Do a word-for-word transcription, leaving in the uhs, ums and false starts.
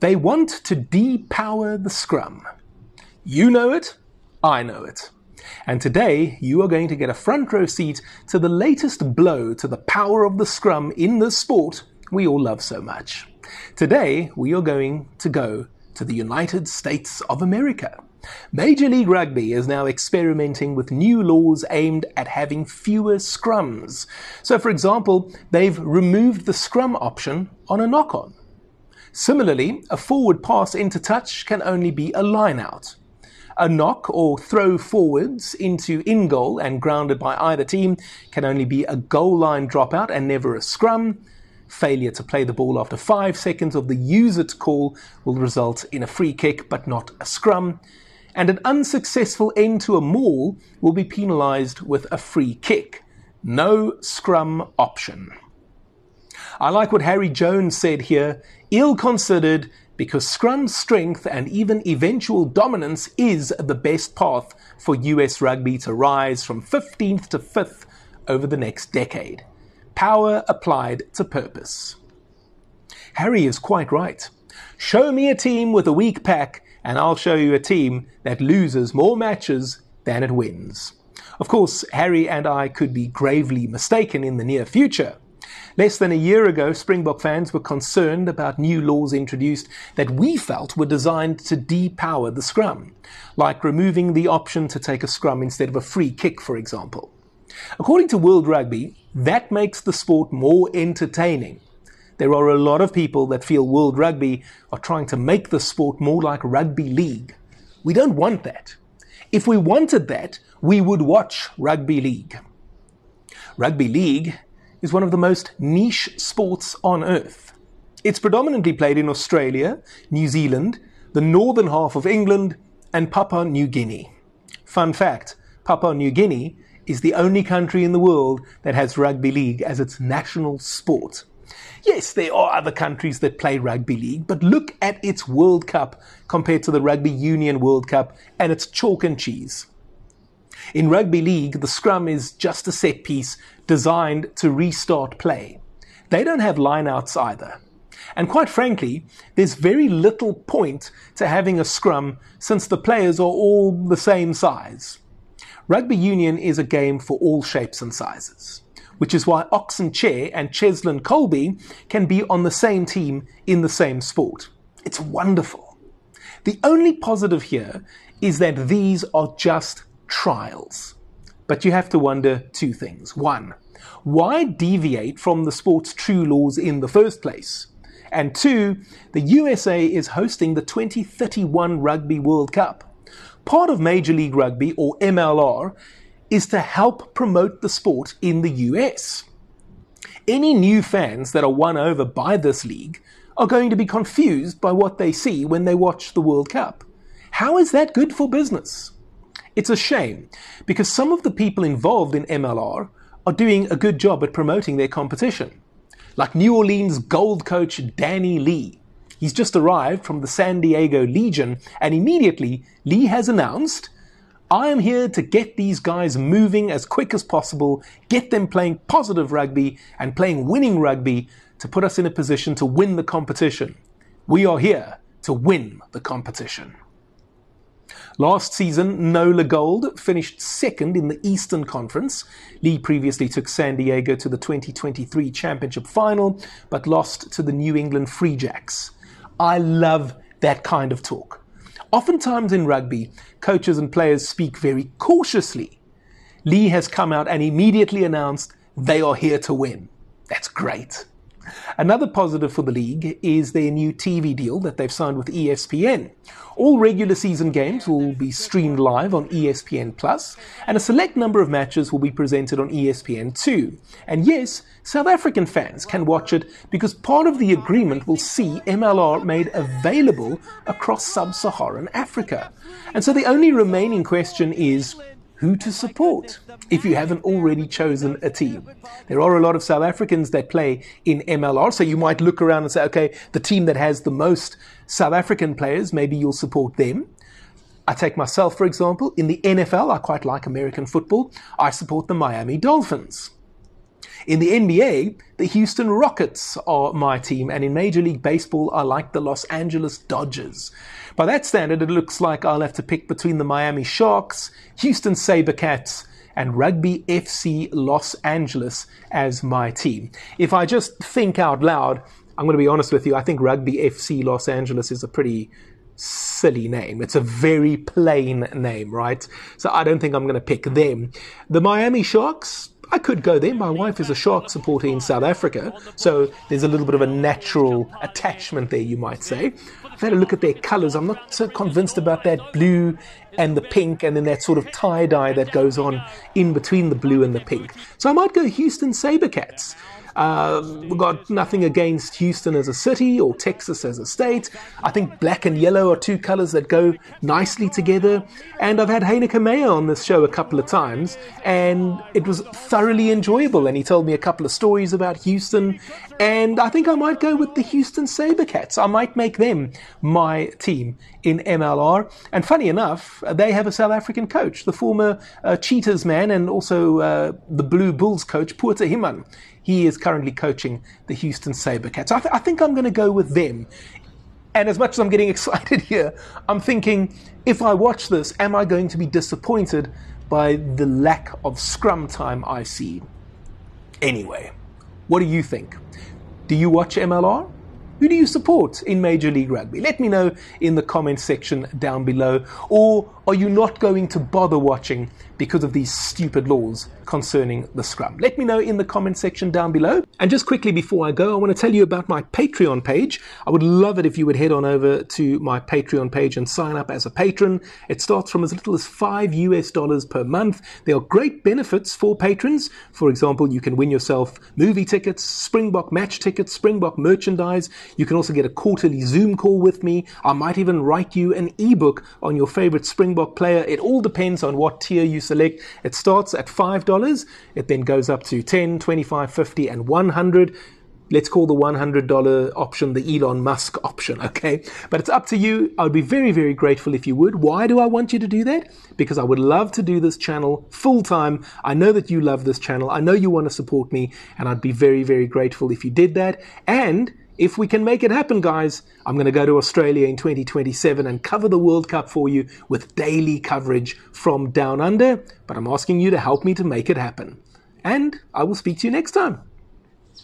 They want to depower the scrum. You know it, I know it. And today, you are going to get a front row seat to the latest blow to the power of the scrum in the sport we all love so much. Today, we are going to go to the United States of America. Major League Rugby is now experimenting with new laws aimed at having fewer scrums. So, for example, they've removed the scrum option on a knock-on. Similarly, a forward pass into touch can only be a line-out. A knock or throw forwards into in-goal and grounded by either team can only be a goal line dropout and never a scrum. Failure to play the ball after five seconds of the use it call will result in a free kick but not a scrum. And an unsuccessful end to a maul will be penalised with a free kick. No scrum option. I like what Harry Jones said here, ill-considered, because scrum strength and even eventual dominance is the best path for U S rugby to rise from fifteenth to fifth over the next decade. Power applied to purpose. Harry is quite right. Show me a team with a weak pack and I'll show you a team that loses more matches than it wins. Of course, Harry and I could be gravely mistaken in the near future. Less than a year ago, Springbok fans were concerned about new laws introduced that we felt were designed to depower the scrum, like removing the option to take a scrum instead of a free kick, for example. According to World Rugby, that makes the sport more entertaining. There are a lot of people that feel World Rugby are trying to make the sport more like rugby league. We don't want that. If we wanted that, we would watch rugby league. Rugby league is one of the most niche sports on earth. It's predominantly played in Australia, New Zealand, the northern half of England, and Papua New Guinea. Fun fact, Papua New Guinea is the only country in the world that has rugby league as its national sport. Yes, there are other countries that play rugby league, but look at its World Cup compared to the Rugby Union World Cup, and it's chalk and cheese. In rugby league, the scrum is just a set piece designed to restart play. They don't have lineouts either. And quite frankly, there's very little point to having a scrum since the players are all the same size. Rugby union is a game for all shapes and sizes, which is why Oxen Chair and Cheslin Colby can be on the same team in the same sport. It's wonderful. The only positive here is that these are just trials. But you have to wonder two things. One, why deviate from the sport's true laws in the first place? And two, the U S A is hosting the twenty thirty-one Rugby World Cup. Part of Major League Rugby, or M L R, is to help promote the sport in the U S. Any new fans that are won over by this league are going to be confused by what they see when they watch the World Cup. How is that good for business? It's a shame, because some of the people involved in M L R are doing a good job at promoting their competition. Like New Orleans Gold coach Danny Lee. He's just arrived from the San Diego Legion, and immediately Lee has announced, I am here to get these guys moving as quick as possible, get them playing positive rugby and playing winning rugby to put us in a position to win the competition. We are here to win the competition. Last season, Nola Gold finished second in the Eastern Conference. Lee previously took San Diego to the twenty twenty-three championship final, but lost to the New England Free Jacks. I love that kind of talk. Oftentimes in rugby, coaches and players speak very cautiously. Lee has come out and immediately announced they are here to win. That's great. Another positive for the league is their new T V deal that they've signed with E S P N. All regular season games will be streamed live on E S P N plus, and a select number of matches will be presented on E S P N two. And yes, South African fans can watch it because part of the agreement will see M L R made available across sub-Saharan Africa. And so the only remaining question is who to support if you haven't already chosen a team. There are a lot of South Africans that play in M L R, so you might look around and say, okay, the team that has the most South African players, maybe you'll support them. I take myself, for example, in the N F L, I quite like American football. I support the Miami Dolphins. In the N B A, the Houston Rockets are my team, and in Major League Baseball, I like the Los Angeles Dodgers. By that standard, it looks like I'll have to pick between the Miami Sharks, Houston SaberCats, and Rugby F C Los Angeles as my team. If I just think out loud, I'm going to be honest with you, I think Rugby F C Los Angeles is a pretty silly name. It's a very plain name, right? So I don't think I'm going to pick them. The Miami Sharks, I could go there. My wife is a Shark supporter in South Africa, so there's a little bit of a natural attachment there, you might say. I've had a look at their colors. I'm not so convinced about that blue and the pink, and then that sort of tie-dye that goes on in between the blue and the pink. So I might go Houston SaberCats. Uh, we've got nothing against Houston as a city or Texas as a state. I think black and yellow are two colors that go nicely together. And I've had Heineke Meyer on this show a couple of times, and it was thoroughly enjoyable. And he told me a couple of stories about Houston. And I think I might go with the Houston SaberCats. I might make them my team in M L R. And funny enough, they have a South African coach, the former uh, Cheetahs man and also uh, the Blue Bulls coach, Puerta Himan. He is currently coaching the Houston SaberCats. I, th- I think I'm going to go with them. And as much as I'm getting excited here, I'm thinking, if I watch this, am I going to be disappointed by the lack of scrum time I see? Anyway, what do you think? Do you watch M L R? Who do you support in Major League Rugby? Let me know in the comment section down below. Or are you not going to bother watching because of these stupid laws concerning the scrum? Let me know in the comment section down below. And just quickly before I go, I want to tell you about my Patreon page. I would love it if you would head on over to my Patreon page and sign up as a patron. It starts from as little as five U S dollars per month. There are great benefits for patrons. For example, you can win yourself movie tickets, Springbok match tickets, Springbok merchandise. You can also get a quarterly Zoom call with me. I might even write you an ebook on your favorite Springbok player. It all depends on what tier you select. It starts at five dollars. It then goes up to ten dollars, twenty-five dollars, fifty dollars, and one hundred dollars. Let's call the one hundred dollars option the Elon Musk option, okay? But it's up to you. I would be very, very grateful if you would. Why do I want you to do that? Because I would love to do this channel full time. I know that you love this channel. I know you want to support me, and I'd be very, very grateful if you did that. And if we can make it happen, guys, I'm going to go to Australia in twenty twenty-seven and cover the World Cup for you with daily coverage from down under. But I'm asking you to help me to make it happen. And I will speak to you next time.